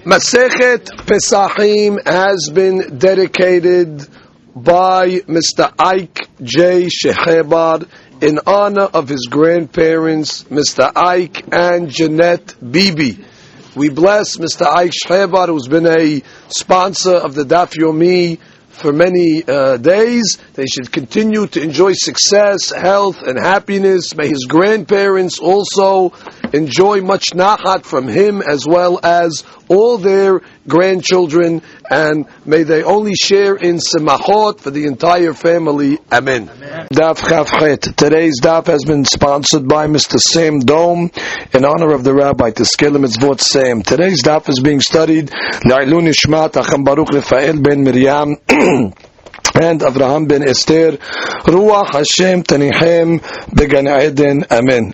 Masechet Pesachim has been dedicated by Mr. Ike J. Shehebar in honor of his grandparents, Mr. Ike and Jeanette Bibi. We bless Mr. Ike Shehebar, who's been a sponsor of the Daf Yomi for many days. They should continue to enjoy success, health, and happiness. May his grandparents also enjoy much nachat from him, as well as all their grandchildren, and may they only share in semachot for the entire family. Amen. Daf Chavchet. Today's daf has been sponsored by Mr. Sam Dome in honor of the Rabbi Teskele Mitzvot Sam. Today's daf is being studied La'ilun Nishmat Acham Baruch Rafael ben Miriam and Avraham ben Esther. Ruach Hashem Tanichem Began Eden. Amen.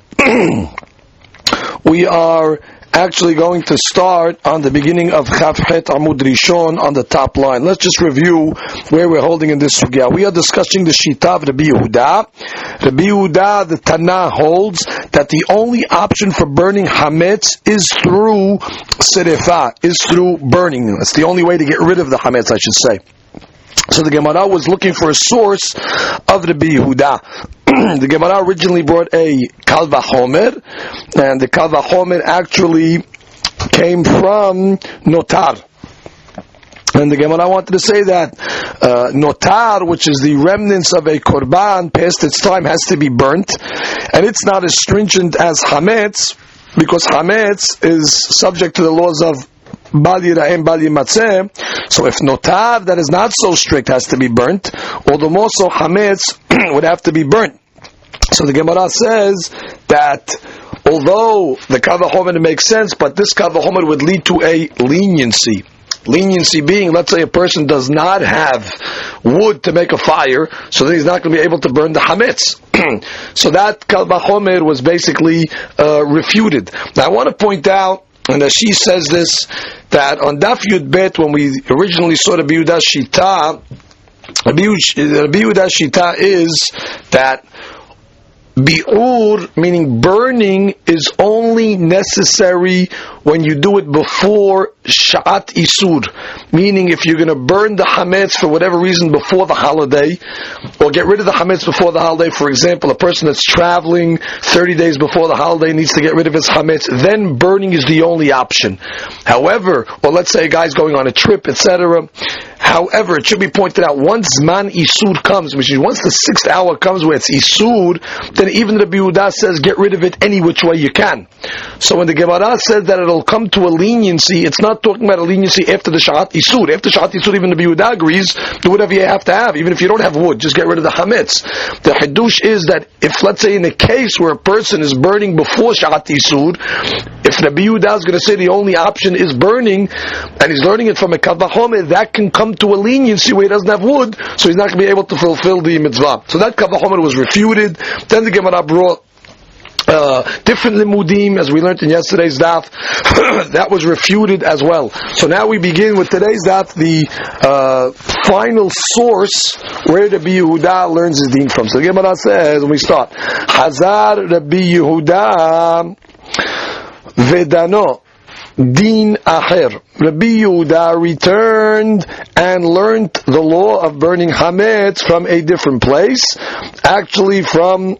We are actually going to start on the beginning of Chavchet Amud Rishon on the top line. Let's just review where we're holding in this sugya. We are discussing the Shita of Rabbi Yehuda. Rabbi Yehuda, the Tana, holds that the only option for burning Hametz is through Serefah, is through burning. That's the only way to get rid of the Hametz, I should say. So the Gemara was looking for a source of Rabbi Yehuda. The Gemara originally brought a Kal Vachomer, and the Kal Vachomer actually came from Notar. And the Gemara wanted to say that Notar, which is the remnants of a Korban past its time, has to be burnt. And it's not as stringent as Hametz, because Hametz is subject to the laws of Bal Yira'em, Bal Yimatzeh. So if Notar, that is not so strict, has to be burnt, or the more so Hametz would have to be burnt. So the Gemara says that although the Kal Vachomer makes sense, but this Kal Vachomer would lead to a leniency. Leniency being, let's say a person does not have wood to make a fire, so then he's not going to be able to burn the Hametz. So that Kal Vachomer was basically refuted. Now I want to point out, and as she says this, that on Daf Yud Bet, when we originally saw Rabbi Yehuda Shita, Rabbi Yehuda Shita is that bi'ur, meaning burning, is only necessary when you do it before Sha'at Isur. Meaning if you're going to burn the Hametz for whatever reason before the holiday, or get rid of the Hametz before the holiday, for example, a person that's traveling 30 days before the holiday needs to get rid of his Hametz, then burning is the only option. However, or let's say a guy's going on a trip, etc. However, it should be pointed out, once Zman Isur comes, which is once the 6th hour comes where it's Isur, then even Rabbi Yehuda says get rid of it any which way you can. So when the Gemara says that it'll come to a leniency, it's not talking about a leniency after the Sha'at Isur. After Sha'at Isur, even Rabbi Yehuda agrees, do whatever you have to have, even if you don't have wood, just get rid of the Hametz. The Hidush is that if, let's say, in a case where a person is burning before Sha'at Isur, if Rabbi Yehuda is going to say the only option is burning, and he's learning it from a Kal Vachomer, that can come to a leniency where he doesn't have wood, so he's not going to be able to fulfill the mitzvah. So that Kal Vachomer was refuted. Then the Gemara brought different limudim, as we learned in yesterday's daf. That was refuted as well. So now we begin with today's daf, the final source where Rabbi Yehuda learns his deen from. So the Gemara says, when we start, Hazar Rabbi Yehuda Vedano Din Acher. Rabbi Yehuda returned and learned the law of burning Hametz from a different place, actually from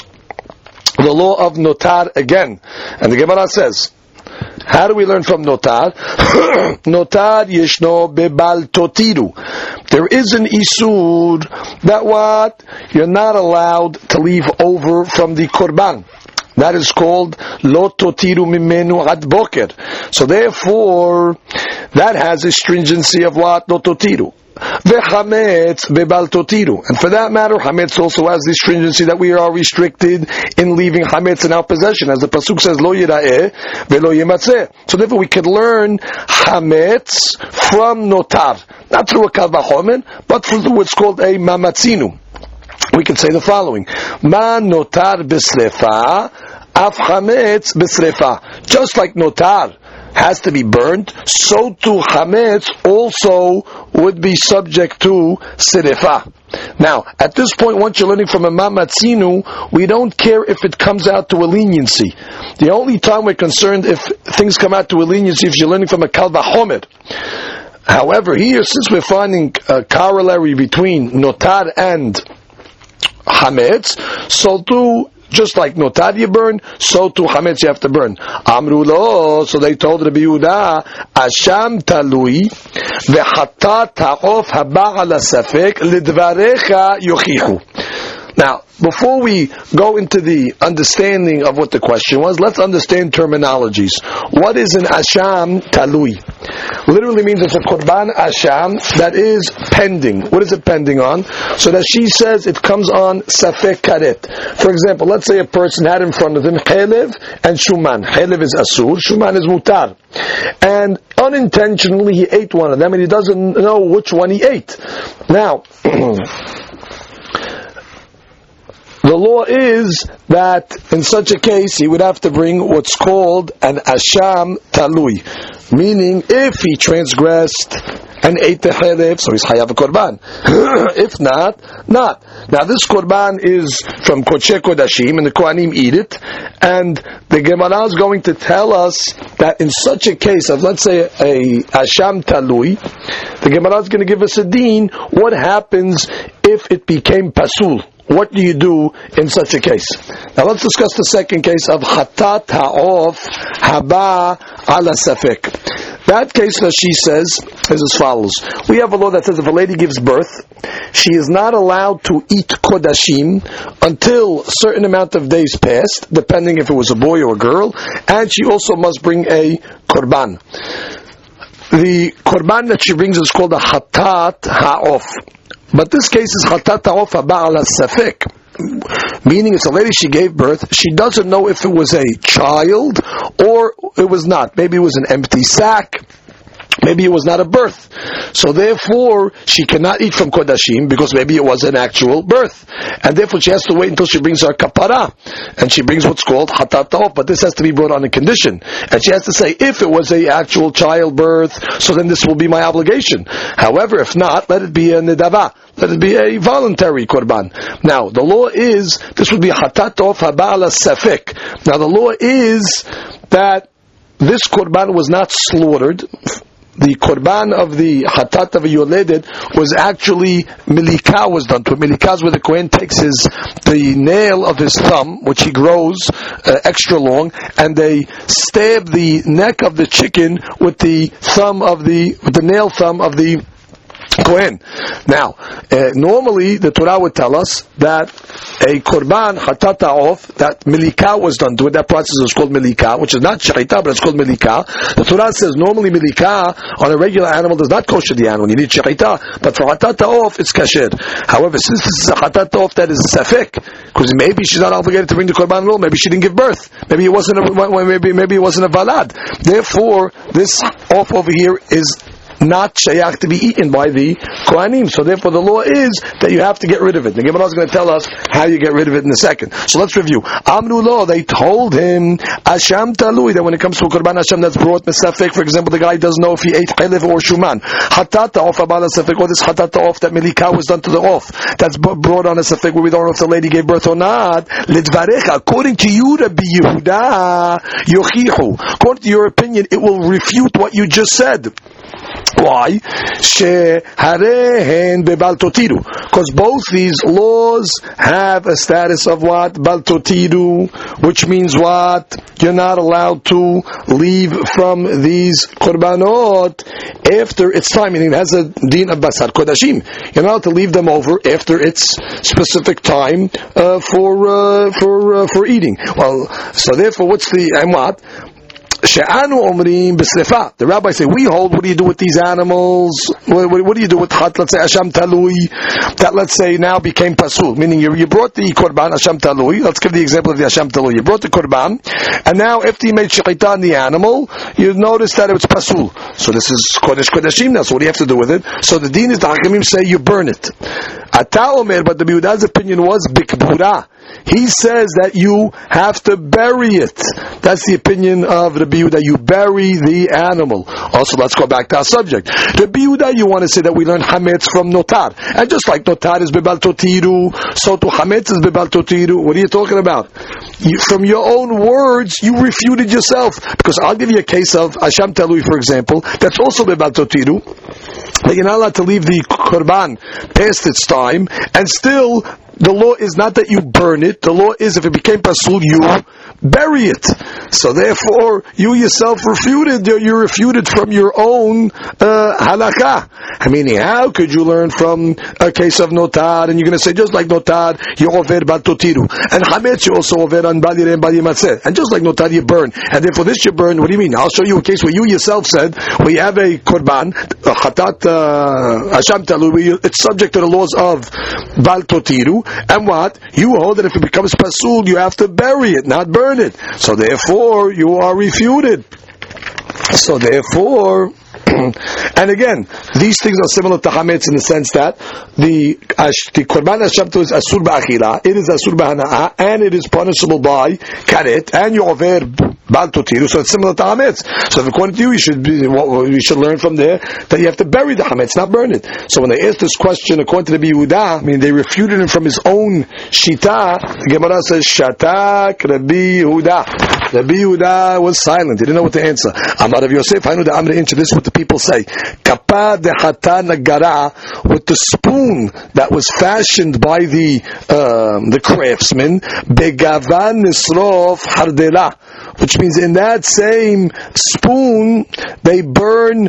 the law of Notar again. And the Gemara says, how do we learn from Notar? Notar yeshno bebal totiru. There is an Isur that what? You're not allowed to leave over from the Korban. That is called lo totiru mimenu ad boker. So therefore, that has a stringency of what? Lo totiru. Ve'chametz bebal totiru. And for that matter, Hametz also has the stringency that we are restricted in leaving Hametz in our possession. As the Pasuk says, lo yira'eh ve'lo yimatzeh. So therefore we could learn Hametz from Notar. Not through a Kal Vachomer, but through what's called a Mamatzinu. We can say the following: Ma notar b'srefa, af hametz b'srefa. Just like notar has to be burnt, so too chametz also would be subject to sirifa. Now, at this point, once you're learning from a mamatzinu, we don't care if it comes out to a leniency. The only time we're concerned if things come out to a leniency if you're learning from a kal vachomer. However, here, since we're finding a corollary between notar and chametz, so too, just like notar you burn, so too chametz you have to burn. Amru lo, so they told Rabbi Yehuda, asham talui vechatat ha'of haba ala safek lidvarecha yochichu. Now, before we go into the understanding of what the question was, let's understand terminologies. What is an asham talui? Literally means it's a korban asham that is pending. What is it pending on? So that she says it comes on safek karet. For example, let's say a person had in front of him chelev and shuman. Chelev is asur, shuman is mutar. And unintentionally he ate one of them and he doesn't know which one he ate. Now, the law is that in such a case he would have to bring what's called an asham talui, meaning if he transgressed and ate the chelev, so he's chayav a korban. If not. Now this korban is from Kodesh Kodashim, and the Kohanim eat it, and the Gemara is going to tell us that in such a case of, let's say, a asham talui, the Gemara is going to give us a deen. What happens if it became pasul? What do you do in such a case? Now let's discuss the second case of chatat ha'of haba ala safek. That case, that she says, is as follows. We have a law that says if a lady gives birth, she is not allowed to eat kodashim until a certain amount of days passed, depending if it was a boy or a girl, and she also must bring a korban. The korban that she brings is called a chatat ha'of. But this case is chatat ha'of haba ala safek, meaning it's a lady, she gave birth, she doesn't know if it was a child or it was not. Maybe it was an empty sack, maybe it was not a birth. So therefore, she cannot eat from kodashim because maybe it was an actual birth. And therefore she has to wait until she brings her kapara. And she brings what's called hatat ta'of, but this has to be brought on a condition. And she has to say, if it was a actual childbirth, so then this will be my obligation. However, if not, let it be a nidava. Let it be a voluntary korban. Now, the law is, this would be hatat ta'of haba ala safek. Now, the law is that this korban was not slaughtered. The korban of the hatat of a yoledet was actually milika was done to it. Milika is where the Kohen takes the nail of his thumb, which he grows extra long, and they stab the neck of the chicken with the nail thumb of the Kohen. Now, normally the Torah would tell us that a korban hatat ta'of, that milika was done to it. That process is called milika, which is not shechita, but it's called milika. The Torah says normally milika on a regular animal does not kosher the animal. You need shechita, but for hatat ta'of it's kasher. However, since this is a hatat ta'of that is safek, because maybe she's not obligated to bring the korban at all. Maybe she didn't give birth. Maybe it wasn't a valad. Therefore, this off over here is not shayach to be eaten by the Kohanim. So therefore the law is that you have to get rid of it. The Gemara is going to tell us how you get rid of it in a second. So let's review. Amru lo, they told him, asham talui, that when it comes to a korban asham that's brought mesafek, for example, the guy doesn't know if he ate chelev or shuman. Hatat ta'of abala safek, or this hatat ta'of that milika was done to the off, that's brought on a safek where we don't know if the lady gave birth or not. Lidvarecha, according to you, Rabbi Yehuda, yochichu. According to your opinion, it will refute what you just said. Why? Because both these laws have a status of what? Baltotiru, which means what? You're not allowed to leave from these korbanot after its time, meaning it has a din of basar kodashim. You're not allowed to leave them over after its specific time for eating. Well, so therefore, what's the and what? She'anu omrim b'srefa. The rabbis say, we hold, what do you do with these animals? What do you do with let's say, asham talui, that let's say now became pasul, meaning you brought the korban, asham talui, let's give the example of the asham talui. You brought the korban, and now after you made shechita on the animal, you notice that it was pasul. So this is kodesh kodashim now, so what do you have to do with it? So the deen is, the hakamim say, you burn it. Hata Omer, but the Yehuda's opinion was bikbura. He says that you have to bury it. That's the opinion of Rabbi Yehuda. You bury the animal. Also, let's go back to our subject. Rabbi Yehuda, you want to say that we learn hametz from notar, and just like notar is bebal totiru, so to hametz is bebal totiru. What are you talking about? From your own words, you refuted yourself. Because I'll give you a case of Asham Talui, for example, that's also bebal totiru. That you're not allowed to leave the korban past its time, and still the law is not that you burn it. The law is if it became pasul, you bury it. So therefore, you yourself refuted. You refuted from your own halakha. I mean, how could you learn from a case of notar? And you're going to say, just like notar, you over bal totiru, and hametz you also over on bal yireh and bal yimatzeh. And just like notar, you burn. And therefore, this you burn. What do you mean? I'll show you a case where you yourself said we have a korban, chatat asham talui. It's subject to the laws of bal totiru. And what? You hold that if it becomes pasul, you have to bury it, not burn it. So therefore, you are refuted. So therefore, and again, these things are similar to hametz in the sense that the korban hasham is asur ba'achila, it is asur ba'hana'ah, and it is punishable by karet, and you over bal totiru, so it's similar to hametz. So according to you, we should learn from there that you have to bury the hametz, not burn it. So when they asked this question, according to the Rabbi Yehuda, I mean, they refuted him from his own shita. The Gemara says, Shatak Rabbi Yehuda. Rabbi Yehuda was silent. He didn't know what to answer. Amar Rav Yosef, I know the Amr into this, what the people say. Kapa de hata nagara, with the spoon that was fashioned by the craftsman, begavan nisrof hardela, which means in that same spoon they burn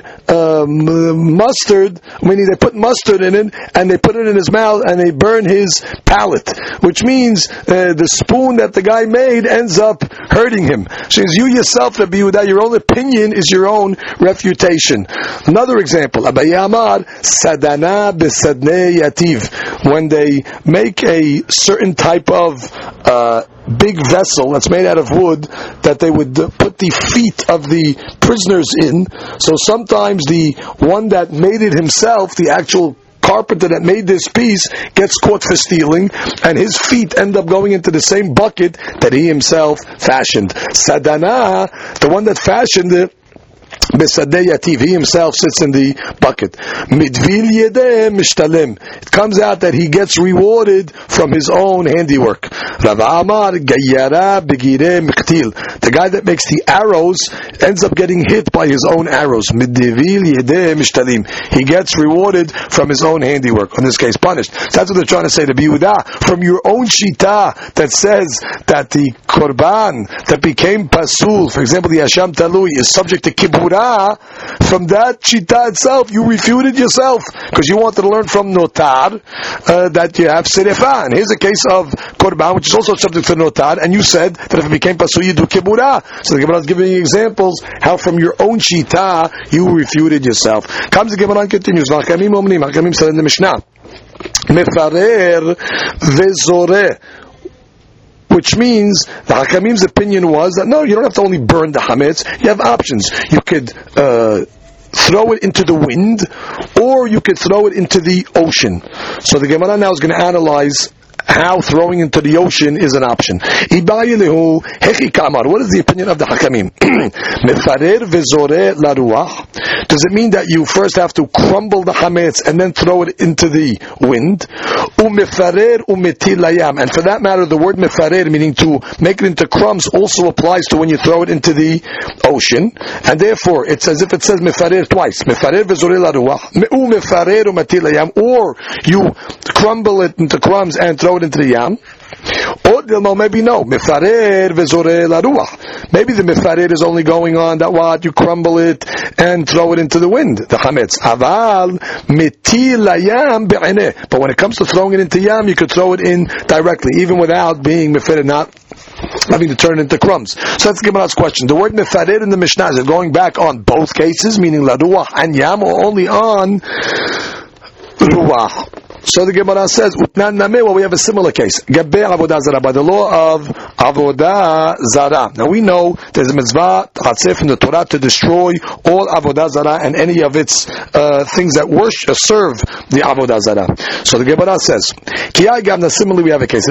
mustard, meaning they put mustard in it and they put it in his mouth and they burn his palate, which means the spoon that the guy made ends up hurting him. So you yourself, Rabbi Yehuda, your own opinion is your own refutation. Another example, Abaye Amar, Sadana besadnei yativ. When they make a certain type of big vessel that's made out of wood that they would put the feet of the prisoners in, so sometimes the one that made it himself, the actual carpenter that made this piece, gets caught for stealing, and his feet end up going into the same bucket that he himself fashioned. Sadana, the one that fashioned it, Besadei Yativ, he himself sits in the bucket. Midvil Yedeh Mishtalem. It comes out that he gets rewarded from his own handiwork. Rav Amar Gayara Begire Michtil. The guy that makes the arrows ends up getting hit by his own arrows. Midvil Yedeh Mishtalim. He gets rewarded from his own handiwork. In this case, punished. So that's what they're trying to say to Yehuda. From your own shita that says that the korban that became pasul, for example, the Hasham Talui, is subject to kibura. From that shita itself, you refuted yourself because you wanted to learn from notar that you have serefa. And here's a case of korban, which is also subject to notar, and you said that if it became pasul, you do kibura. So the Gemara is giving you examples how from your own shita you refuted yourself. Comes the Gemara and continues. Hakamim said in the Mishnah, mefarer vezoreh, which means the Hakamim's opinion was that no, you don't have to only burn the hametz. You have options. You could throw it into the wind, or you could throw it into the ocean. So the Gemara now is going to analyze how throwing into the ocean is an option. What is the opinion of the Hakamim? Does it mean that you first have to crumble the hametz and then throw it into the wind? And for that matter, the word mefarer, meaning to make it into crumbs, also applies to when you throw it into the ocean. And therefore, it's as if it says mefarer twice. Mefarer vezoreh laruach. Or you crumble it into crumbs and throw it into the yam. Or maybe no, mefarer vezoreh laruach. Maybe the mefarer is only going on that what you crumble it and throw it into the wind, the chametz. Aval metil layam be'eneh. But when it comes to throwing it into yam, you could throw it in directly, even without being mefarer, not having to turn it into crumbs. So let's give us a question. The word mefarer in the Mishnah, is it going back on both cases, meaning laruach and yam, or only on ruach? So the Gemara says, well, we have a similar case. By the law of avodah zarah. Now we know there's a mitzvah chatzeh from the Torah to destroy all avodah zarah and any of its things that serve the avodah zarah. So the Gemara says, similarly we have a case.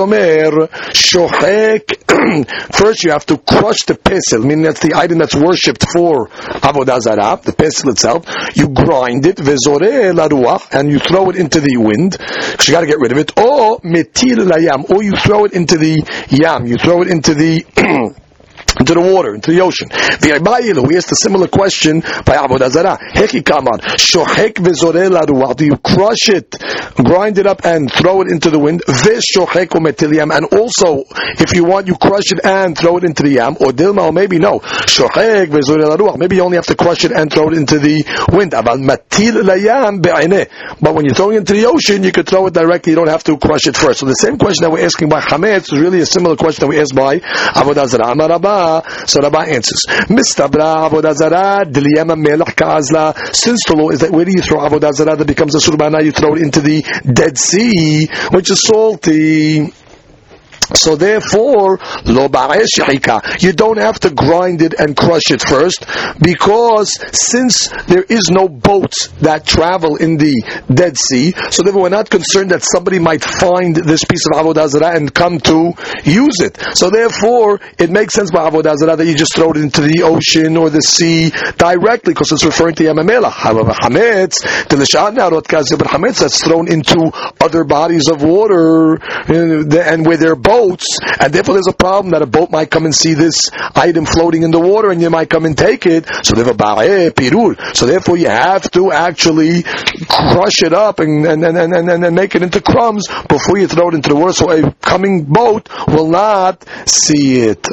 First you have to crush the pesel, meaning that's the item that's worshipped for avodah zarah, the pesel itself. You grind it, and you throw it into the wind, because you got to get rid of it. Or metil layam, or you throw it into the yam, you throw it into the into the water, into the ocean. We asked a similar question by avodah zarah. Heki kamar shohek vezoreh laruach. Do you crush it, grind it up, and throw it into the wind? Veshohek umetil yam. And also, if you want, you crush it and throw it into the yam. Or dilma, or maybe no. Shohek vezoreh laruach. Maybe you only have to crush it and throw it into the wind. Aval matil layam be'eineh. But when you're throwing it into the ocean, you could throw it directly. You don't have to crush it first. So the same question that we're asking by chametz is really a similar question that we asked by avodah zarah. Amar Rabba. So Rabba answers, Mistabra avodah zarah diliyama melach ka'azla. Since the law is that where do you throw avodah zarah that becomes a surbana? You throw it into the Dead Sea, which is salty. So therefore, lo ba'es shehika, you don't have to grind it and crush it first, because since there is no boats that travel in the Dead Sea, so therefore we're not concerned that somebody might find this piece of avodah zarah and come to use it. So therefore, it makes sense by avodah zarah that you just throw it into the ocean or the sea directly, because it's referring to Yam HaMelech. However, chametz, but chametz that's thrown into other bodies of water, and where there are boats, and therefore there's a problem that a boat might come and see this item floating in the water and you might come and take it. So therefore you have to actually crush it up and make it into crumbs before you throw it into the water, so a coming boat will not see it.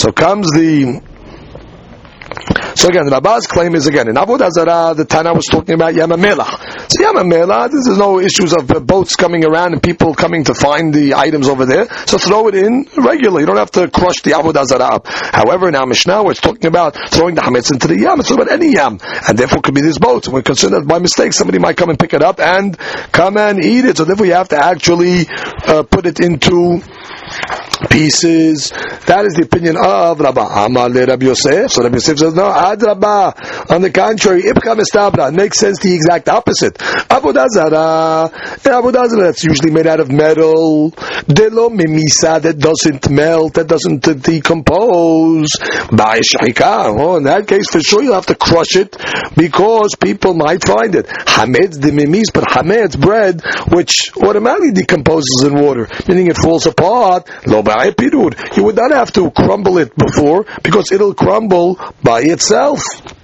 So again, the Rabba's claim is, again, in avodah zarah, the Tana was talking about Yam HaMelech. So Yam HaMelech, there's no issues of boats coming around and people coming to find the items over there. So throw it in regularly. You don't have to crush the avodah zarah up. However, in our Mishnah, we're talking about throwing the hametz into the yam. It's talking about any yam. And therefore, it could be these boats. And we're concerned that by mistake, somebody might come and pick it up and come and eat it. So therefore, you have to actually put it into pieces. That is the opinion of Rabba. Amar le Rabbi Yosef. So Rabbi Yosef says, no, ad Rabba. On the contrary, Ibka Mistabra. It makes sense the exact opposite. Avodah zarah. Avodah zarah, that's usually made out of metal. Delo mimisa, that doesn't melt, that doesn't decompose. In that case, for sure, you'll have to crush it, because people might find it. Hametz de mimis, but hametz, bread, which automatically decomposes in water, meaning it falls apart. You would not have to crumble it before, because it'll crumble by itself.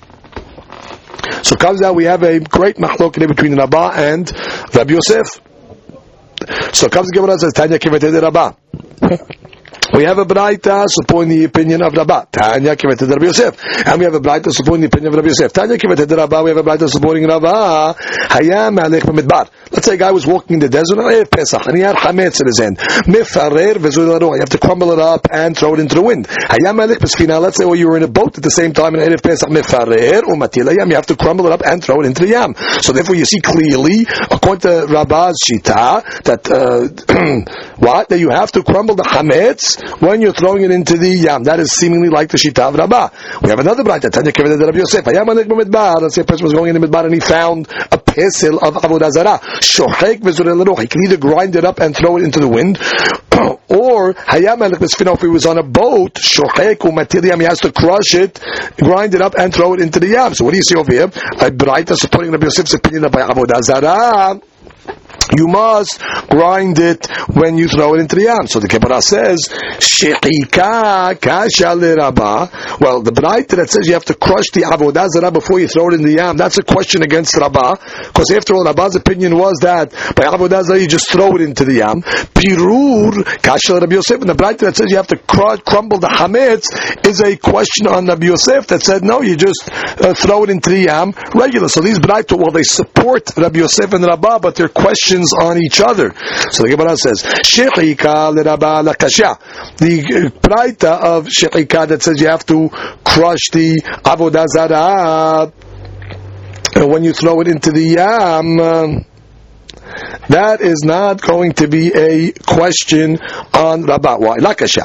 So comes out, we have a great machlokeh between Rabba and Rabbi Yosef. So comes the Gemara and says, Tanya kivetei Rabba. We have a braita supporting the opinion of Rabba. Tanya kivetei Rabbi Yosef. And we have a braita supporting the opinion of Rabbi Yosef. Tanya kivetei Rabba. We have a braita supporting Rabba. Hayam alech b'midbar. Let's say a guy was walking in the desert on Erev Pesach and he had chametz in his hand. Mefarer v'zul laruach. You have to crumble it up and throw it into the wind. Hayam alech b'sfina. Let's say you were in a boat at the same time in Erev Pesach. Mefarer u'matil hayam. You have to crumble it up and throw it into the yam. So therefore you see clearly, according to Rabba's shita, that that you have to crumble the chametz when you're throwing it into the yam. That is seemingly like the shita of Rabbah. We have another braita. Tanya kivetei Rabbi Yosef. Hayam alech b'midbar. Let's say a person was going in the midbar and he found a pesel of avodah zarah. Shohek v'zoreh laruach. He can either grind it up and throw it into the wind, or hayam alech b'sfina. If he was on a boat, shohek u'matil yam, he has to crush it, grind it up, and throw it into the yam. So what do you see over here? A braita supporting Rabbi Yosef's opinion by avodah zarah. You must grind it when you throw it into the yam. So the Gemara says, Shechika kasha l'Rabba. Well, the braita that says you have to crush the avodah zarah before you throw it in the yam, that's a question against Rabbah, because after all, Rabbah's opinion was that by avodah zarah you just throw it into the yam. Pirur kasha l'Rabbi Yosef. And the braita that says you have to crumble the hametz is a question on Rabbi Yosef that said no, you just throw it into the yam regular. So these braita, well, they support Rabbi Yosef and Rabbah, but they're questions on each other. So the Gemara says, Shechika l'Rabba l'kasha. The braita of Shechika that says you have to crush the avodah zarah when you throw it into the yam, That is not going to be a question on Rabbah. Why? Lakasha.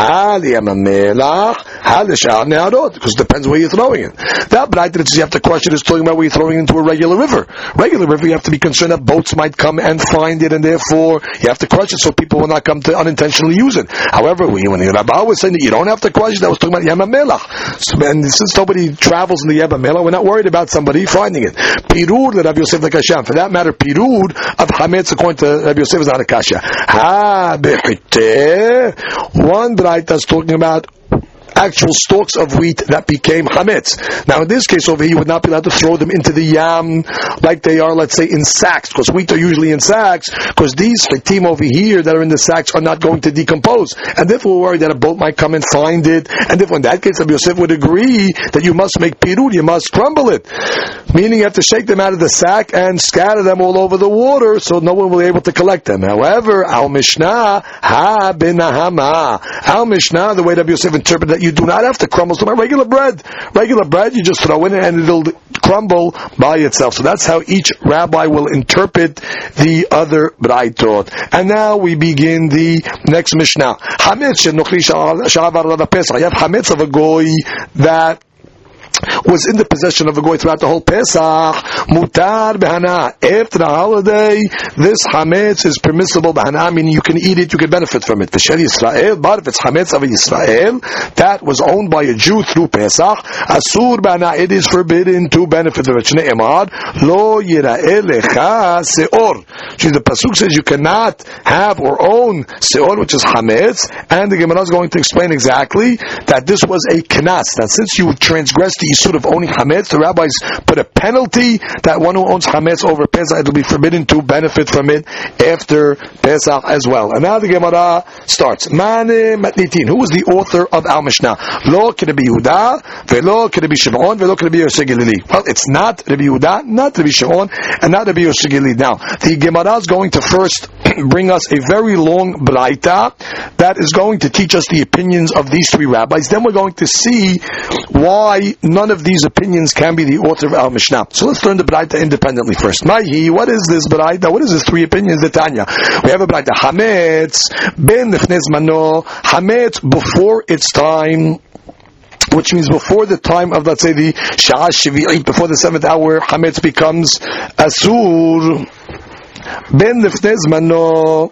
Because it depends where you're throwing it. That braita that you have to question is talking about where you're throwing it into a regular river. Regular river, you have to be concerned that boats might come and find it, and therefore you have to question it so people will not come to unintentionally use it. However, when the Rabbah was saying that you don't have to question, that was talking about Yam HaMelach. So, and since nobody travels in the Yam HaMelach, we're not worried about somebody finding it. Pirud, Rabbi Yosef Lakasham. For that matter, pirud of Hametz according to Rabbi Yosef is not a kasha. One braita is talking about actual stalks of wheat that became chametz. Now, in this case over here, you would not be allowed to throw them into the yam like they are, let's say, in sacks, because wheat are usually in sacks, because these chitim over here that are in the sacks are not going to decompose. And therefore, we're worried that a boat might come and find it. And therefore, in that case, Rabbi Yosef would agree that you must make pirud, you must crumble it. Meaning you have to shake them out of the sack and scatter them all over the water so no one will be able to collect them. However, our Mishnah, our Mishnah, the way Rabbi Yosef interpreted that you do not have to crumble. So my regular bread, you just throw in it and it'll crumble by itself. So that's how each rabbi will interpret the other braitot. And now we begin the next Mishnah. Hametz you have hametz of a goy that was in the possession of a goy throughout the whole Pesach. Mutar behana. After the holiday, this hametz is permissible behana, meaning you can eat it, you can benefit from it. V'shel Yisrael, but if it's hametz of Yisrael that was owned by a Jew through Pesach, asur behana, it is forbidden to benefit from it. Shnei emad lo yira'eh lecha seor. The pasuk says you cannot have or own seor, which is hametz, and the Gemara is going to explain exactly that this was a knas. That since you transgressed the Yisur of owning Hametz, the rabbis put a penalty that one who owns Hametz over Pesach, it will be forbidden to benefit from it after Pesach as well. And now the Gemara starts. Mane Matnitin. Who was the author of Al Mishnah? Lo Rabbi Yehuda, velo Rabbi Shimon, velo Rabbi Yosef Gilili. Well, it's not Rabbi Yehuda, not Rabbi Shimon, and not Rabbi Yosef Gilili. Now, the Gemara is going to first bring us a very long braita that is going to teach us the opinions of these three rabbis. Then we're going to see why none of these opinions can be the author of Al Mishnah. So let's learn the braita independently first. Mahi, what is this braita? What is this three opinions? The Tanya. We have a braita. Hametz ben lefnei zmano. Hametz before its time, which means before the time of, let's say, the Sha'ah Shvi'it, before the 7th hour, Hametz becomes Asur. Ben lefnei zmano,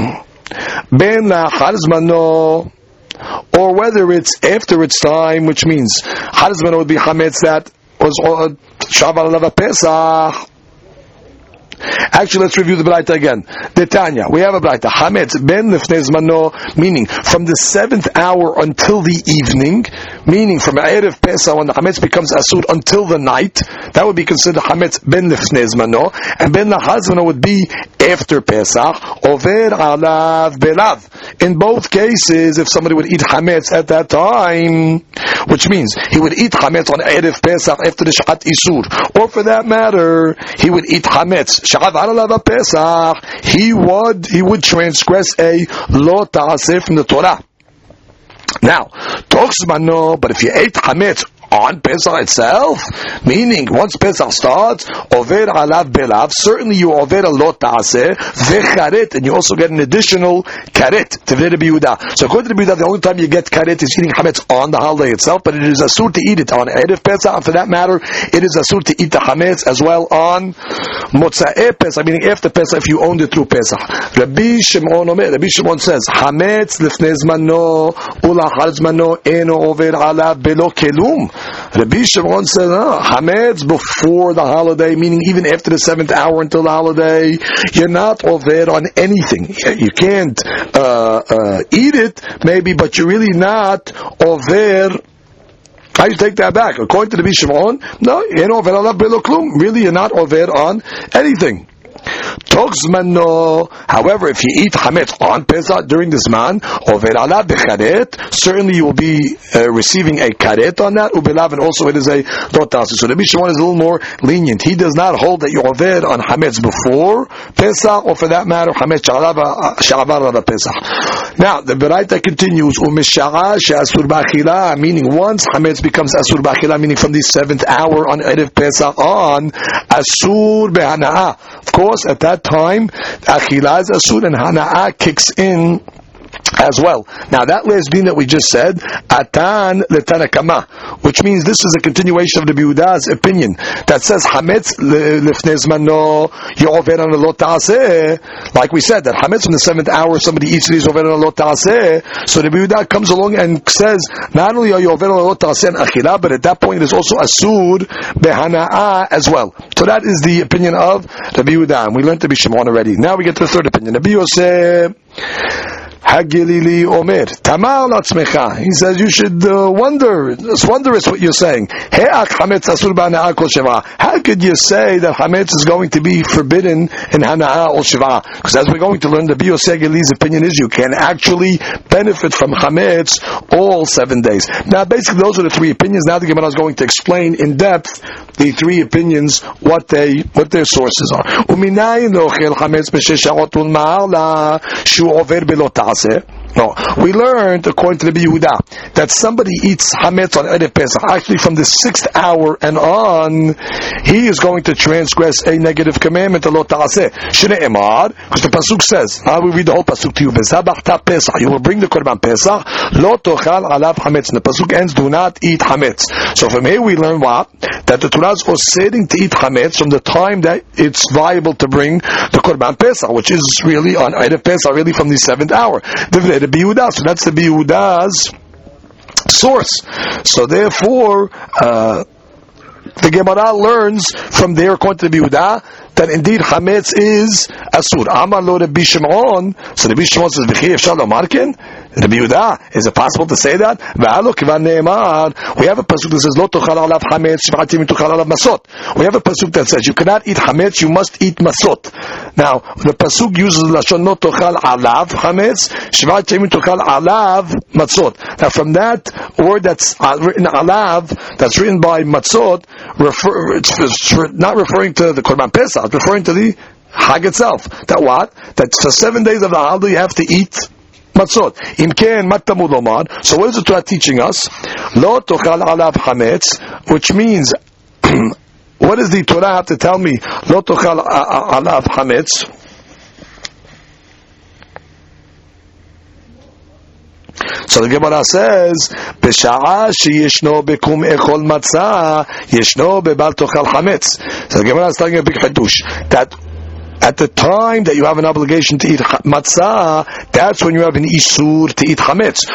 ben la'achar zmano, or whether it's after its time, which means Har zmano would be Hametz that was Shavar Alav Pesach. Actually, let's review the braita again. The Tanya, we have a braita. Hametz ben lefnei zmano, meaning from the 7th hour until the evening, meaning from Erev Pesach when the Hametz becomes asur until the night. That would be considered Hametz ben lefnei zmano, and ben la'achar zmano would be after Pesach. Over alav belav. In both cases, if somebody would eat Hametz at that time, which means he would eat Hametz on Erev Pesach after the Sha'at Isur, or for that matter, he would eat Hametz he would transgress a lo ta'aseh from the Torah. Now, but if you ate Hametz on Pesach itself, meaning once Pesach starts, over alav belav, certainly you over a lo ta'aseh vecharet, and you also get an additional karet to Rabbi Yehuda. So according to Rabbi Yehuda, the only time you get karet is eating Hametz on the holiday itself, but it is asur to eat it on Erev Pesach, and for that matter, it is asur to eat the Hametz as well on Motza'eh Pesach, meaning after Pesach if you owned it through Pesach. Rabbi Shimon says, Hametz lefnei zmano ula'achar zmano eno over alav belo kelum. Rabbi Shimon says, Hametz before the holiday, meaning even after the 7th hour until the holiday, you're not over on anything. You can't eat it, maybe, but you're really not over. How you take that back? According to Rabbi Shimon, no, you're not over alav belo klum. Really, you're not over on anything. However, if you eat Hametz on Pesach during this man, certainly you will be receiving a karet on that, and also it is a rotas. So Rabbi Shimon is a little more lenient. He does not hold that you over on Hametz before Pesach, or for that matter, Hametz Sha'avar Pesach. Now, the Beraita continues, meaning once Hametz becomes Asur B'achila, meaning from the 7th hour on Erev Pesach on, Asur Be'hana'ah. Of course, at that time, Achila is Asur and Hana'ah kicks in as well. Now that last din that we just said, Atan letanakama, which means this is a continuation of the Yehuda's opinion that says Hametz lifnei zmano yover on lo ta'aseh. Like we said, that Hametz from the 7th hour somebody eats these over on lo ta'aseh. So the Yehuda comes along and says not only are you over on lo ta'aseh and achila, but at that point it is also asur behana'ah as well. So that is the opinion of Rabbi Yehuda, and we learned to be Shimon already. Now we get to the third opinion. Rabbi Yosef Hagilili Omer Tamar Latzmecha. He says you should wonder. It's wondrous what you're saying. How could you say that Hametz is going to be forbidden in Hana'ah or Shiva? Because as we're going to learn, the Yosef Hagili's opinion is you can actually benefit from Hametz all 7 days. Now, basically, those are the three opinions. Now the Gemara is going to explain in depth the three opinions, what their sources are. No, we learned according to the Yehuda that somebody eats Hametz on Erev Pesach, actually from the 6th hour and on, he is going to transgress a negative commandment, lo ta'aseh. Shnei emar, because the pasuk says, I will read the whole pasuk to you. Bezabachta Pesach, you will bring the korban Pesach, lo tochal alav Hametz. And the pasuk ends, do not eat Hametz. So from here we learn what? That the Torah is osering to eat Hametz from the time that it's viable to bring the korban Pesach, which is really on Erev Pesach, really from the 7th hour. The Yehuda, so that's the Yehuda's source. So therefore, the Gemara learns from there, according to the Yehuda, that indeed Hametz is Asur. Amar lo Rabbi Shimon. So Rabbi Shimon says, V'chi efshar lomar ken? Rabbi Yehuda, is it possible to say that? V'alo kivan ne'emar. We have a pasuk that says, Lo tochal alav Hametz, shiv'at yamim tochal alav masot. We have a pasuk that says, you cannot eat Hametz, you must eat masot. Now, the pasuk uses lashon lo tochal alav Hametz, shiv'at yamim tochal alav matzot. Now, from that word that's written alav, that's written by matzot, it's not referring to the Korban Pesach, it's referring to the Hag itself. That what? That for 7 days of the holiday you have to eat matzot. Imken matamud lomar. So what is the Torah teaching us? Lo tochal alav hametz, which means, what does the Torah have to tell me? Lo tochal alav hametz. So the Gemara says, "B'sha'a sheyeshno bekum echol matzah, yeshno bebal tochal hametz." So the Gemara is telling a big hadush that at the time that you have an obligation to eat matzah, that's when you have an isur to eat chametz.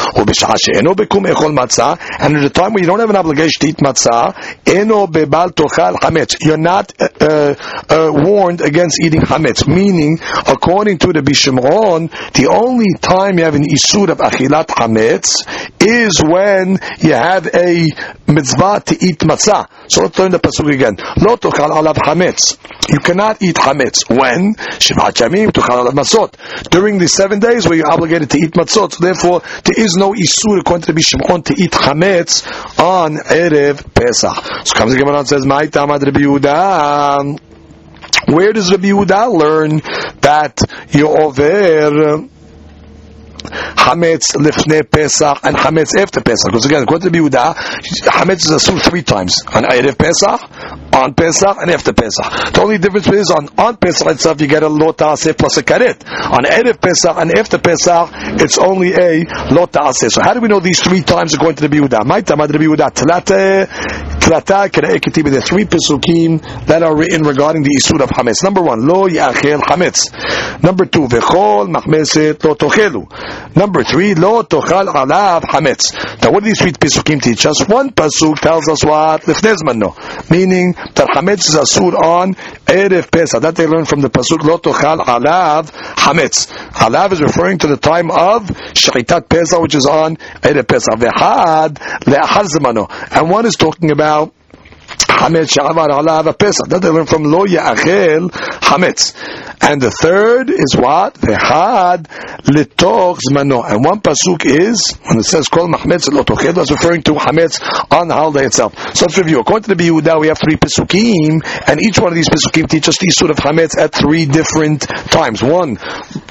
And at the time when you don't have an obligation to eat matzah, eno bebal tochal chametz, you're not warned against eating chametz. Meaning, according to the Bishimron, the only time you have an isur of achilat chametz is when you have a mitzvah to eat matzah. So let's learn the pasuk again. Lo tochal alav chametz. You cannot eat chametz. When? Shivat yamim tochal alav matzot. During the 7 days where you're obligated to eat matzot. So therefore, there is no isur according to the Bishimon to eat chametz on Erev Pesach. So comes the Gemara and says, Ma'ita mad Rabbi Yehuda. Where does Rabbi Yehuda learn that you're over Hametz lifnei Pesach and Hametz after Pesach? Because again, according to Yehuda, Hametz is asur 3 times: on Erev Pesach, on Pesach, and after Pesach. The only difference is on Pesach itself you get a lo ta'aseh plus a karet. On Erev Pesach and after Pesach it's only a lo ta'aseh. So how do we know these 3 times according to the Yehuda? My tamad Rabbi Yehuda tlata kerei ketibah. There are 3 pesukim that are written regarding the isur of Hametz. Number 1, lo yachel Hametz. Number 2, vechol machmeset lo tochelu. Number 3, lo tochal alav hametz. Now, what do these 3 pesukim teach us? One pasuk tells us what? Lifnei zmano, meaning that hametz is asur on Erev Pesach. That they learn from the pasuk lo tochal alav hametz. Alav is referring to the time of shachitat Pesach, which is on Erev Pesach. Vehad le'achar zmano, and one is talking about Hametz sha'avar alav Pesach. That they learn from lo ya'achel hametz. And the third is what? Vehad litoch zmano. And one pasuk is, when it says kol machmetz lo tochel, that's referring to hametz on the holiday itself. So let's review. According to the Yehuda, we have 3 pesukim, and each one of these pesukim teach us the isur of hametz at 3 different times. One,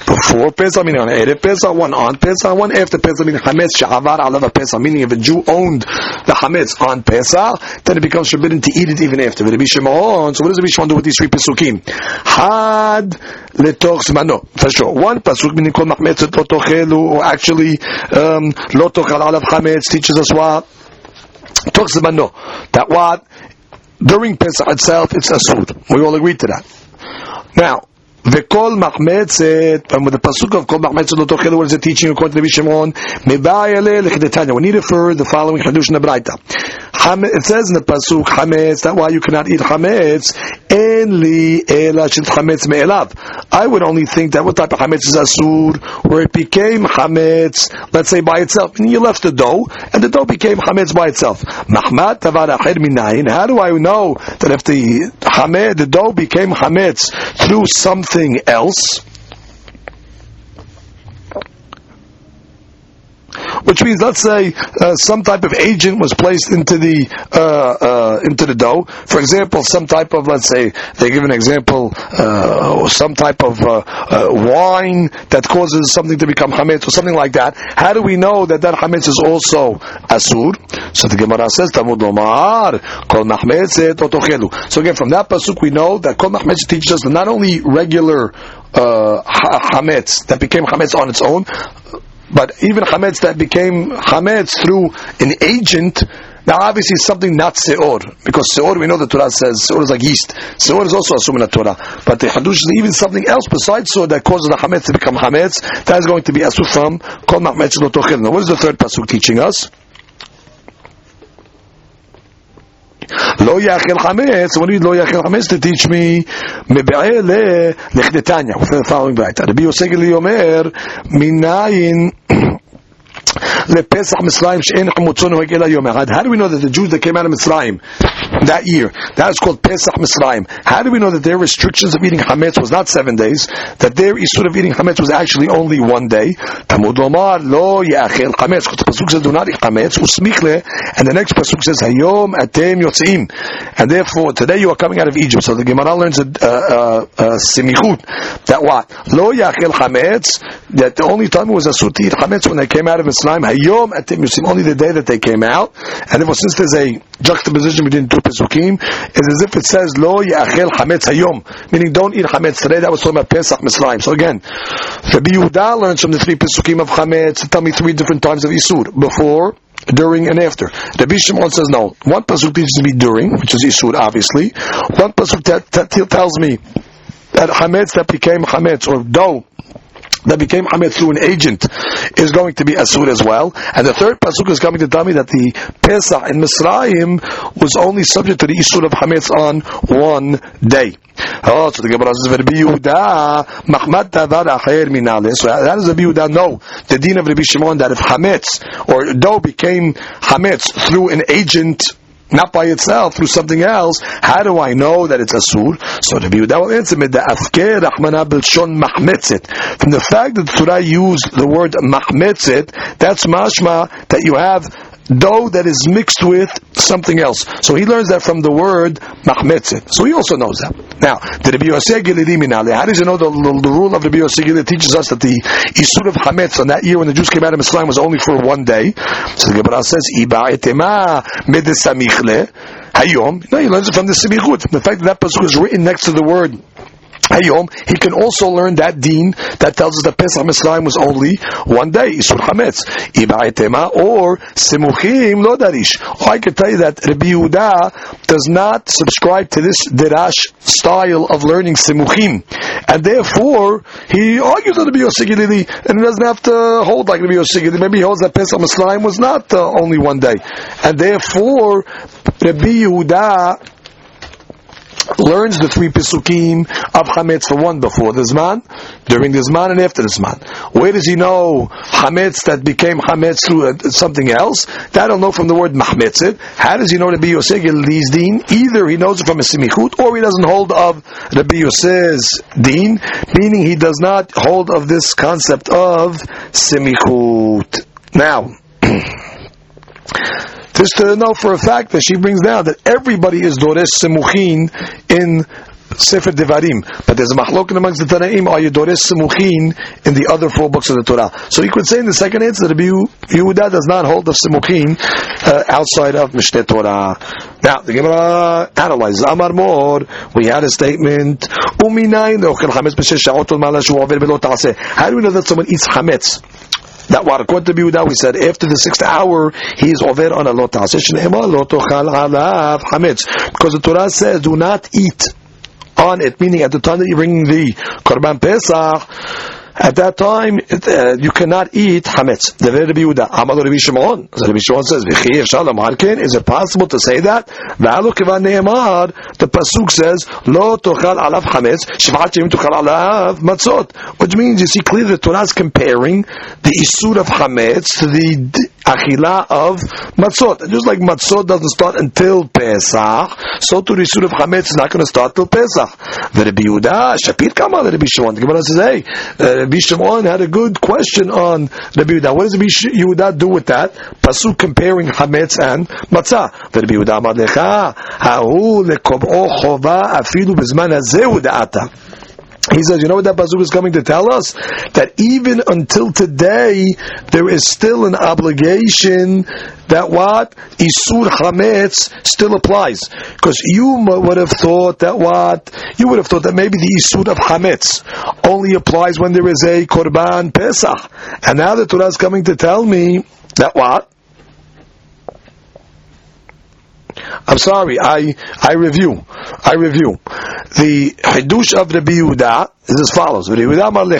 before Pesach, meaning on Erev Pesach, one on Pesach, one after Pesach, meaning Hametz she'avar alav Pesach, meaning if a Jew owned the Hametz on Pesach, then it becomes forbidden to eat it even after. So what does Rabbi Shimon do with these three Pesukim? Had letoch zmano, for sure. One Pasuk, meaning kol machmetzet lo tochelu, or actually lo tochel alav Hametz, teaches us what? Toch zmano, that what? During Pesach itself, it's asur. We all agree to that. Now, V'kol machmetzet, and with the pasuk of kol machmetzet lo tochelu, what is it teaching according to Rabbi Shimon? Mebayele l'chidetanya. We need it for the following chadush in the Braita. It says in the pasuk chametz, that why you cannot eat chametz. En li ela shel chametz me'elav. I would only think that what type of chametz is asur, where it became chametz, let's say by itself. And you left the dough, and the dough became chametz by itself. Mahmat tavar acher minayin. How do I know that if the dough became chametz through something else? Which means, let's say, some type of agent was placed into the dough. For example, some type of, let's say, they give an example, some type of wine that causes something to become hametz or something like that. How do we know that hametz is also asur? So the Gemara says, Tamud lomar kol machmetzet lo tochelu. So again, from that pasuk we know that kol machmetzet teaches us that not only regular hametz that became hametz on its own, but even chametz that became chametz through an agent. Now obviously it's something not seor, because seor, we know the Torah says seor is like yeast. Seor is also assumed in the Torah. But the hadush is even something else besides seor that causes the chametz to become chametz. That is going to be asur from kol machmetzet lo tochelu. Now what is the third pasuk teaching us? Lo yachel chametz. What do you lo yachel chametz to teach me? Mebe'ele lechdetanya. Within the following Braita, Rabbi Yosef Gili Omer minayin lepesach Mitzrayim she'en chamutzon noheg ela yom echad. How do we know that the Jews that came out of Mitzrayim that year, that is called Pesach Mitzrayim, how do we know that their restrictions of eating chametz was not 7 days, that their isur of eating chametz was actually only 1 day? Tamud lomar lo yachel chametz, because the pasuk says do not eat chametz, usmichle, and the next pasuk says hayom atem yotzeim, and therefore today you are coming out of Egypt. So the Gemara learns a simichut, that what? Lo yachel chametz, that the only time it was asur to eat chametz when they came out of Mitzrayim, hayom atem yotzeim, only the day that they came out. And therefore, since there's a juxtaposition between two pesukim, it's as if it says lo yachel chametz hayom, meaning don't eat chametz today. That was talking about Pesach Mitzrayim. So again, Rabbi Yehuda learns from the three pesukim of chametz to tell me 3 different times of isur: before, during, and after. Rabbi Shimon says no. One pasuk teaches me during, which is isur, obviously. One pasuk tells me that chametz that became chametz, or dough that became chametz through an agent, is going to be asur as well. And the third pasuk is coming to tell me that the Pesach in Mitzrayim was only subject to the isur of chametz on 1 day. Oh, so the Gemara says, Rabbi Yehuda, Mahmad Tavar Acher Minale. So how does Rabbi Yehuda know the deen of Rabbi Shimon that if chametz or dough became chametz through an agent, not by itself, through something else, how do I know that it's asur? So Rabbi Yehuda will answer me, the afker rachmana b'lshon mahmetzet. From the fact that the Torah used the word mahmetzet, that's mashma that you have dough that is mixed with something else. So he learns that from the word mahmetzet. So he also knows that. Now, the Rabbi Yosef Gilili Minale, how does he know the rule of Rabbi Yosef Gilili teaches us that the isur of chametz on that year when the Jews came out of Mitzrayim was only for 1 day? So the Gemara says, Iba etema medesamichle hayom. No, he learns it from the simichut. The fact that pasuk is written next to the word hayom, he can also learn that deen that tells us that Pesach Mitzrayim was only 1 day, isur chametz. Iba etema or simuchim lo darish. Or I can tell you that Rabbi Yehuda does not subscribe to this derash style of learning simuchim, and therefore he argues with Rabbi Yosef Gilili, and he doesn't have to hold like Rabbi Yosef Gilili. Maybe he holds that Pesach Mitzrayim was not only 1 day, and therefore Rabbi Yehuda learns the 3 pesukim of chametz, for one before the zman, during the zman, and after the zman. Where does he know chametz that became chametz through something else? That I'll know from the word mahmetzet. How does he know Rabbi Yosef Gilili's deen? Either he knows it from a simichut, or he doesn't hold of Rabbi Yosef's deen, meaning he does not hold of this concept of simichut. Now, just to know for a fact that she brings down that everybody is dores simuchin in Sefer Devarim, but there's a machlokin amongst the Tanaim, are you dores simuchin in the other 4 books of the Torah? So you could say in the second answer that Rabbi Yehuda does not hold of simuchin outside of Mishneh Torah. Now, the Gemara analyzes. Amar Mor, we had a statement, Uminayin le'ochel chametz b'shesh sha'ot u'mala shu over below ta'aseh. How do we know that someone eats chametz? That what according to Yehuda, we said after the 6th hour he is over on a lo ta'aseh shne'emar lo tochal alav chametz, because the Torah says do not eat on it, meaning at the time that you're bringing the Korban Pesach, at that time you cannot eat hametz. The Rabbi Yehuda, Amar Rabbi Shimon. Rabbi Shimon says, is it possible to say that? The pasuk says, Lo tochal alav hametz, shiv'at yemim tochal alav matzot. Which means, you see clearly the Torah is comparing the isur of hametz to the achila of matzot. And just like matzot doesn't start until Pesach, so to the isur of hametz is not going to start till Pesach. The Rabbi Yehuda, Shapir Kama, the Rabbi Shimon. The Gemara says, hey, Rabbi Shimon had a good question on Rabbi Yehuda. What does Rabbi Yehuda do with that? Pasuk comparing hametz and matzah. The Rabbi Yehuda amar lecha, ha'u lekob'o chova afilu b'zman hazeh uda'ata. He says, you know what that pasuk is coming to tell us? That even until today, there is still an obligation that what? Isur Hametz still applies. Because you would have thought that what? You would have thought that maybe the Isur of Hametz only applies when there is a Korban Pesach. And now the Torah is coming to tell me that what? I'm sorry, I review. The Hidush of Rabbi Yehuda is as follows. That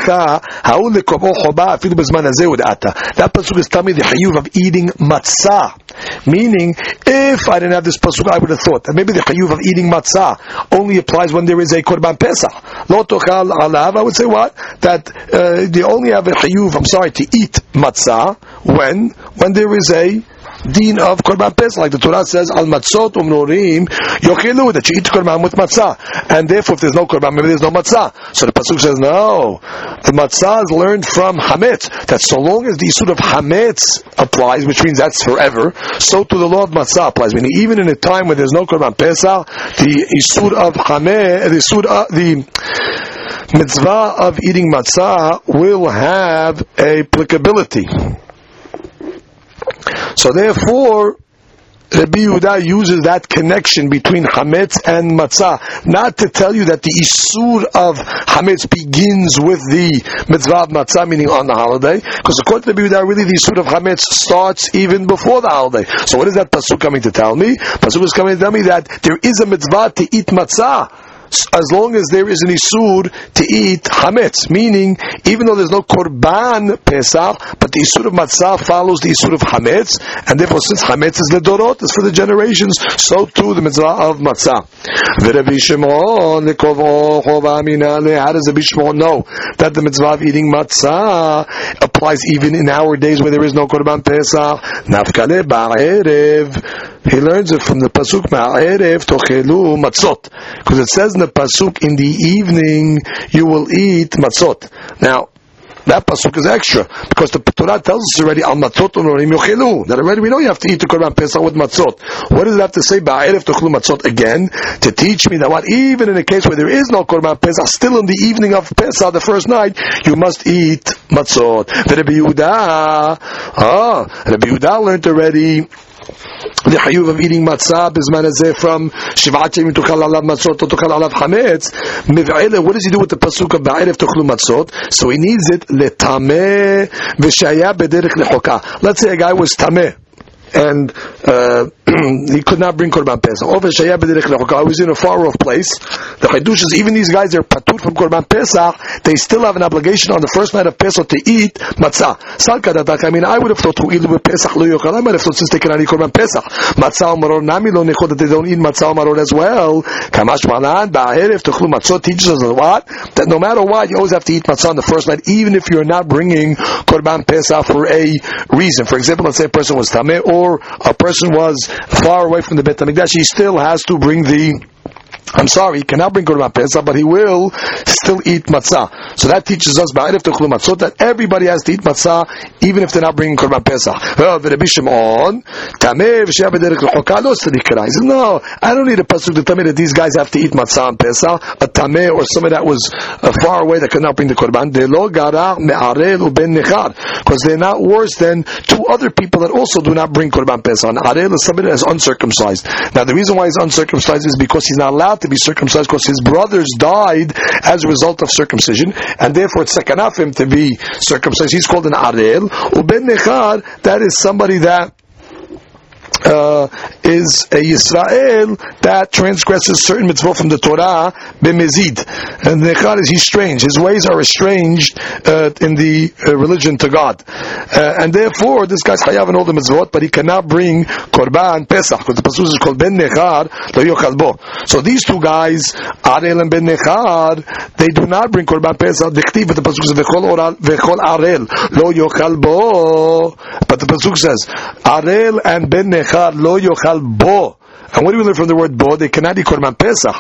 pasuk is telling me the Hayuv of eating matzah. Meaning, if I didn't have this pasuk, I would have thought that maybe the Hayuv of eating matzah only applies when there is a Korban Pesach. Lo tochal alav, I would say what? That they only have a Hayuv, to eat matzah when there is a Din of Korban Pesach, like the Torah says, Al Matzot Umnorim Yochelu, that you eat Korban with Matzah, and therefore if there's no Korban, maybe there's no Matzah. So the pasuk says, no, the Matzah is learned from Hametz, that so long as the Yisud of Hametz applies, which means that's forever, so to the law of Matzah applies. Meaning even in a time when there's no Korban Pesach, the Yisud of Hametz, the mitzvah of eating Matzah will have applicability. So therefore, Rabbi Yehuda uses that connection between Hametz and Matzah, not to tell you that the Isur of Hametz begins with the Mitzvah of Matzah, meaning on the holiday, because according to Rabbi Yehuda, really the Isur of Hametz starts even before the holiday. So what is that pasuk coming to tell me? Pasuk is coming to tell me that there is a Mitzvah to eat Matzah, as long as there is an Isur to eat Hametz, meaning even though there's no Korban Pesach, but the Isur of Matzah follows the Isur of Hametz, and therefore since Hametz is the Dorot, is for the generations, so too the Mitzvah of Matzah. How does Rabbi Shimon know that the Mitzvah of eating Matzah applies even in our days where there is no Korban Pesach? Nafkale ba'erev. He learns it from the pasuk ma'erev tochelu matzot, because it says in the pasuk in the evening you will eat matzot. Now that pasuk is extra because the Torah tells us already al matzot unorim yochelu, that already we know you have to eat the Korban Pesach with matzot. What does it have to say ba'erev tochelu matzot again to teach me that what even in a case where there is no Korban Pesach, still in the evening of Pesach, the first night, you must eat matzot. Rabbi Yehuda learned already the Hayuv of eating matzah bizman hazeh from Shiv'at Yemim tochal alav matzot tochal alav hametz. What does he do with the pasuk of ba'erev tochlu matzot? So he needs it letameh v'shaya b'derech lechoka. Let's say a guy was tameh and he could not bring Korban Pesach. I was in a far off place. The Chidush is, even these guys are patur from Korban Pesach, they still have an obligation on the first night of Pesach to eat matzah. I mean, I would have thought to eat with Pesach lo yochal. I might have thought since they cannot eat Korban Pesach, matzah umaror nami lo nechod, that they don't eat matzah umaror as well. Kamash malan ba'erev tochlu matzot teaches us what? That no matter what, you always have to eat matzah on the first night, even if you're not bringing Korban Pesach for a reason. For example, let's say a person was tameh, or a person was far away from the Beit HaMikdash, he still has to bring the I'm sorry, he cannot bring Korban Pesach, but he will still eat matzah. So that teaches us ba'erev techlu matzot that everybody has to eat matzah, even if they're not bringing Korban Pesach. Rabbi Shimon, tameh v'sheyah b'derech l'choka lo tzaddik kara. He says, no, I don't need a pasuk to tell me that these guys have to eat matzah on Pesach. A tameh or somebody that was far away that could not bring the Korban. De lo garach me'arel u'ben nechar, because they're not worse than two other people that also do not bring Korban Pesach. And arel is somebody that is uncircumcised. Now the reason why he's uncircumcised is because he's not allowed to be circumcised, because his brothers died as a result of circumcision, and therefore it's second for him to be circumcised. He's called an arel. Uben nechar, that is somebody that is a Yisrael that transgresses certain mitzvot from the Torah b'mezid. And nechar is he's strange. His ways are estranged in the religion to God, and therefore this guy's chayav in all the mitzvot, but he cannot bring korban pesach because the pasuk is called ben nechar lo yochal bo. So these two guys, Arel and ben nechar, they do not bring korban pesach. Dichtiv, but the pasuk says v'chol arel lo yochal bo. But the pasuk says Arel and ben nechar lo yochal bo. And what do we learn from the word bo? They cannot eat korban pesach.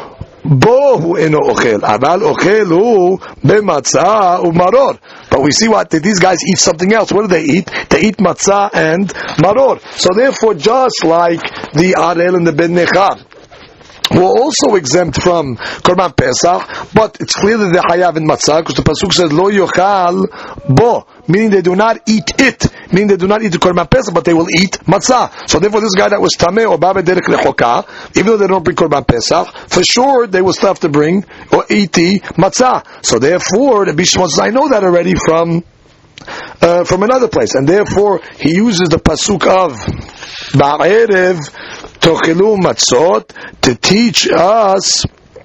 Bo hu eno ochel, aval ochel hu b'matzah u'maror. But we see what these guys eat something else. What do they eat? They eat matzah and maror. So therefore, just like the arel and the ben nechar were also exempt from korban pesach, but it's clear that they're hayav in matzah because the pasuk says lo yochal bo, meaning they do not eat it, meaning they do not eat the korban pesach, but they will eat matzah. So therefore, this guy that was tameh or ba b'derech lechoka, even though they don't bring korban pesach, for sure they will still have to bring or eat the matzah. So therefore, the Bishmon says, I know that already from another place, and therefore he uses the pasuk of ba'erev tochelu matzot to teach us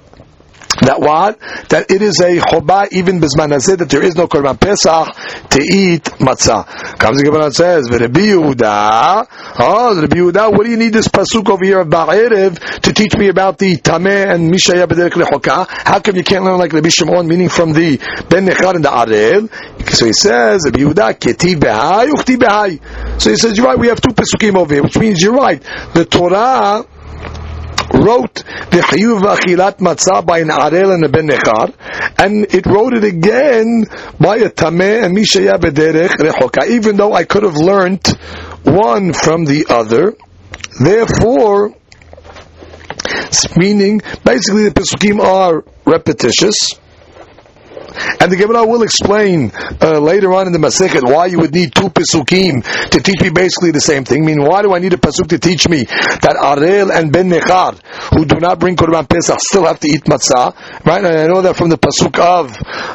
that what? That it is a chobah even bisman hazeh, that there is no korban pesach to eat matzah. Comes the Gemara and says, Rabbi Yehuda, Rabbi Yehuda, what do you need this pasuk over here of ba'erev to teach me about the tameh and mishaya b'derech lechoka? How come you can't learn like Rabbi Shimon, meaning from the ben nechar and the arel? So he says, Rabbi Yehuda, keti behai, uchti behai. So he says, you're right, we have two pesukim over here, which means you're right. The Torah wrote the chiyuv v'achilat matzah by an arel and a ben nechar, and it wrote it again by a tameh and mishaya b'derech rechoka, even though I could have learned one from the other. Therefore, meaning basically the pesukim are repetitious. And the Gemara will explain later on in the Masechet why you would need two Pesukim to teach me basically the same thing. I mean, why do I need a Pasuk to teach me that Arel and Ben Nechar, who do not bring Korban Pesach, still have to eat matzah? Right? And I know that from the Pasuk of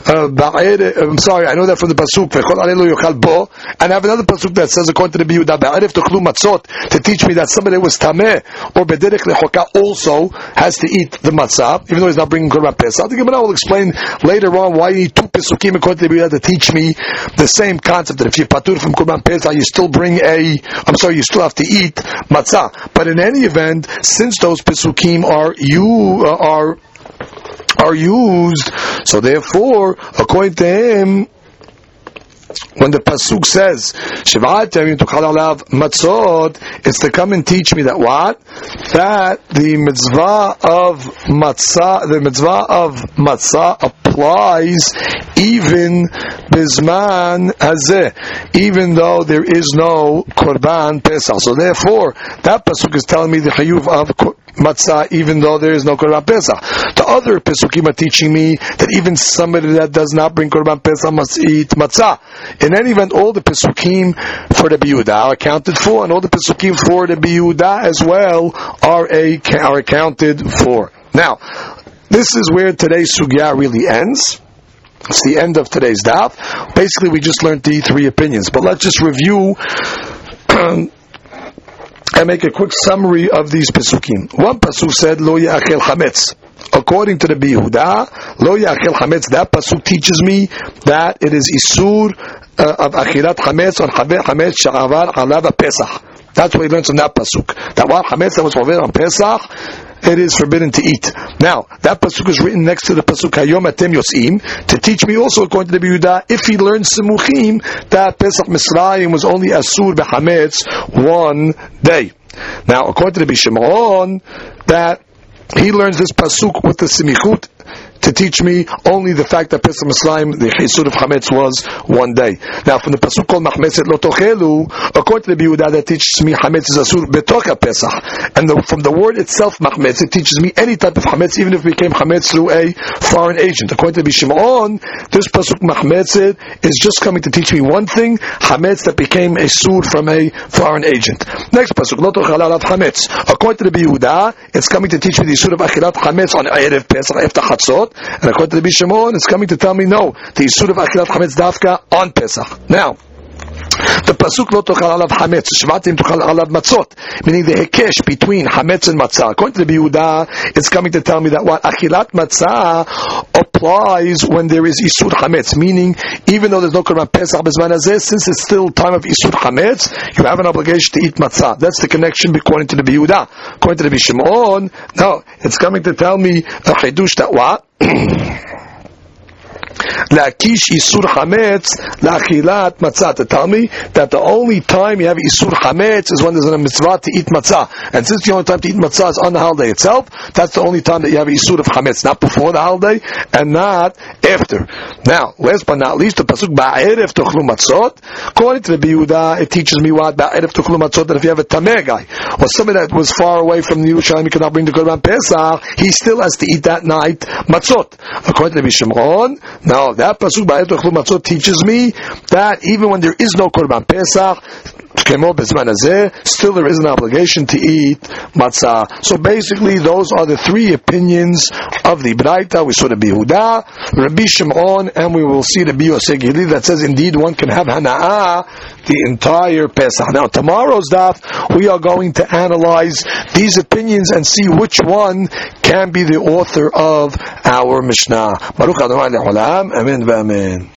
I know that from the Pasuk V'chol Arel lo yochal bo, and I have another Pasuk that says according to the Biyudah Ba'erev tochlu matzot, to teach me that somebody who was tameh or b'derech lechoka also has to eat the matzah, even though he's not bringing Korban Pesach. The Gemara will explain later on why you need two Pesukim according to the Biyudah to teach me the same concept, that if you patur from Korban Pesach, you still you still have to eat matzah. But in any event, since those Pesukim are used, so therefore, according to him, when the pasuk says Shiv'at Yamim Tuchal Alav Matzot, it's to come and teach me that what? That the mitzvah of matzah applies even bisman hazeh, even though there is no korban pesach. So therefore, that pasuk is telling me the chiyuv of matzah, even though there is no korban pesach. The other pesukim are teaching me that even somebody that does not bring korban pesach must eat matzah. In any event, all the pesukim for the Biyudah are accounted for, and all the pesukim for the Biyudah as well are accounted for. Now, this is where today's sugya really ends. It's the end of today's daf. Basically, we just learned the three opinions, but let's just review and make a quick summary of these pesukim. One pasuk said, Lo ya'achel chametz. According to the Biyudah, Lo ya'achel chametz, that pasuk teaches me that it is isur of achilat chametz on chametz sha'avar alav pesach. That's what he learns from that pasuk. That what chametz that was over on Pesach, it is forbidden to eat. Now, that pasuk is written next to the pasuk Hayom Atem Yosim to teach me also, according to the Biyudah, if he learns Simuchim, that Pesach Misraim was only asur b'chametz one day. Now, according to the Bishimon, that he learns this pasuk with the simichut to teach me only the fact that Pesach Mitzrayim, the Isur of Chametz, was one day. Now, from the pasuk called Machmetzet Lo Tochelu, according to the Yehuda, that teaches me Chametz is Asur Betocha Pesach, and from the word itself Machmetz, it teaches me any type of Chametz, even if it became Chametz through a foreign agent. According to Bishimon, this pasuk Machmetzet is just coming to teach me one thing: Chametz that became a sur from a foreign agent. Next pasuk Lo Tochel Alav Chametz. According to the Yehuda, it's coming to teach me the Isur of Achilat Chametz on Erev Pesach after Chatzot. And according to the Bishimon, it's coming to tell me no, the Yisur of Achilat Chametz Dafka on Pesach. Now, the pasuk Lo Tochal Alav Chametz, Shvatim Tochal Alav Matzot, meaning the hekesh between Chametz and Matzah. According to the Yehuda, it's coming to tell me that what Achilat Matzah applies when there is Isur Chametz, meaning even though there's no Korban Pesach B'zman Hazeh, since it's still time of Isur Chametz, you have an obligation to eat Matzah. That's the connection according to the Yehuda. According to the Bishimon, no, it's coming to tell me a chidush that what? Lakish Isur Chametz Lachilat Matzah, to tell me that the only time you have Isur Chametz is when there's a mitzvah to eat matzah, and since the only time to eat matzah is on the holiday itself, that's the only time that you have Isur of Chametz, not before the holiday and not after. Now, last but not least, the pasuk Ba'erev Tochlu Matzot. According to the Yehuda, it teaches me what Ba'erev Tochlu Matzot, that if you have a tameh guy or somebody that was far away from Yerushalayim, he cannot bring the Korban Pesach, he still has to eat that night matzot. According to the Bishimon, now that pasuk Ba'erev Tochlu Matzot teaches me that even when there is no Korban Pesach, still there is an obligation to eat matzah. So basically, those are the three opinions of the Braita. We saw the Yehuda, Rabbi Shimon, and we will see the Yosef Gili that says indeed one can have hana'ah the entire Pesach. Now tomorrow's daf, we are going to analyze these opinions and see which one can be the author of our Mishnah. Baruch Adonai Le'olam, Amen v'Amen.